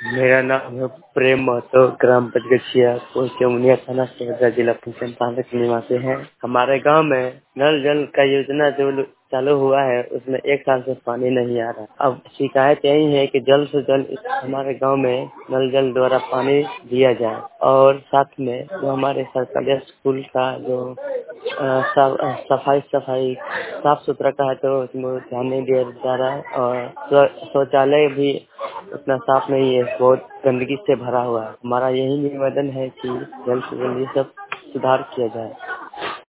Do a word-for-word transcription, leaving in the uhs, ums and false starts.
मेरा नाम है प्रेम महतो, ग्राम पचगछिया, पोस्ट जमुनिया, थाना सोहरसा, जिला पूर्णिया तांडा के निवासी हैं। हमारे गांव में नल जल का योजना जो चालू हुआ है उसमें एक साल से पानी नहीं आ रहा। अब शिकायत यही है कि जल्द से जल्द हमारे गांव में नल जल द्वारा पानी दिया जाए और साथ में जो हमारे सरकारी स्कूल का जो अ, सा- सफाई सफाई साफ सुथरा का है तो उसमें ध्यान नहीं दिया जा रहा है और शौ- शौचालय भी उतना साफ नहीं है, बहुत गंदगी से भरा हुआ है। हमारा यही निवेदन है कि जल्द से जल्द ये सब सुधार किया जाए।